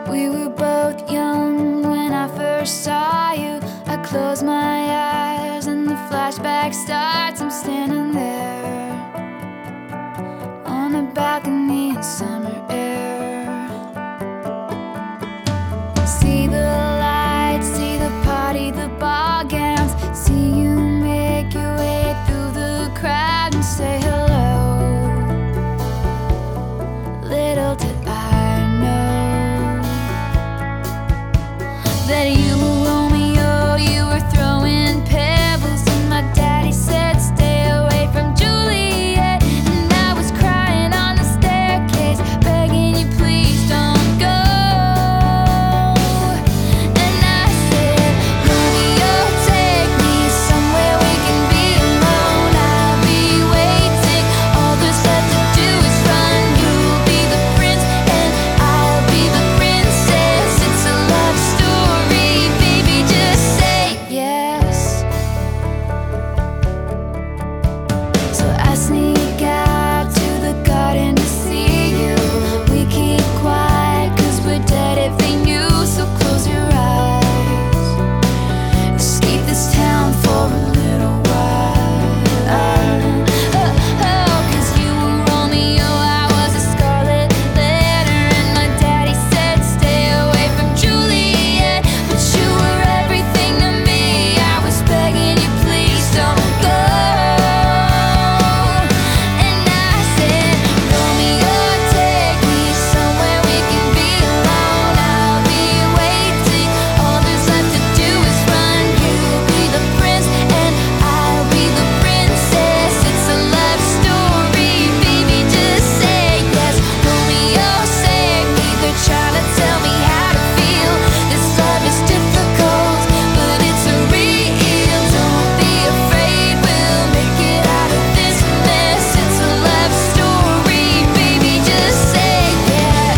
We were both young when I first saw you. I close my eyes and the flashback starts. I'm standing there on a balcony in summer air. See the lights, see the party, the ball gowns. See you make your way through the crowd and say hello. Little did I know that you were Romeo, you were throwing pebbles, and my daddy said stay away from Juliet. And I was crying on the staircase, begging you please don't go. And I said, Romeo, take me somewhere we can be alone. I'll be waiting, all there's left to do is run. You'll be the prince and I'll be the princess. It's a love story, baby, just say yes. So I sneak out to the garden to see you. We keep quiet 'cause we're dead if they knew. So close your eyes, escape this town for a little while. Oh, 'cause you were Romeo, I was a scarlet letter, and my daddy said stay away from Juliet. But you were everything to me, I was begging you please don't go. And I said, Romeo, take me somewhere we can be alone. I'll be waiting, all there's left to do is run. You'll be the prince and I'll be the princess. It's a love story, baby, just say yes. Romeo, save me, they're trying to tell me how to feel. This love is difficult, but it's real. Don't be afraid, we'll make it out of this mess. It's a love story, baby, just say yes.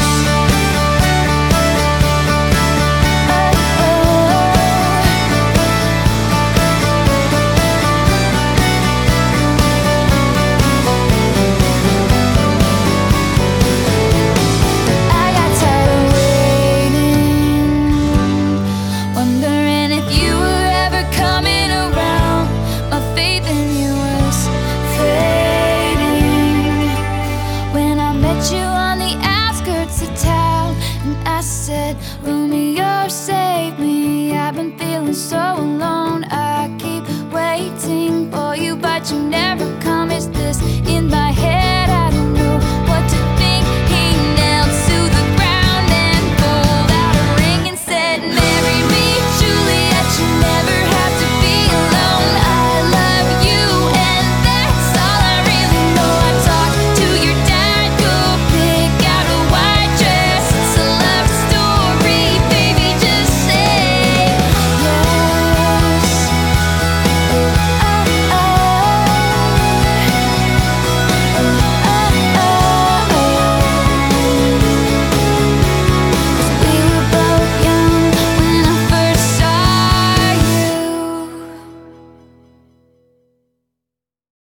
I got tired of waiting, wondering if you were ever coming around. My faith in you was fading when I met you on the outskirts of town. And I said, Romeo, save me, I've been feeling so alone. I keep waiting for you, but you never come. Is this in my head?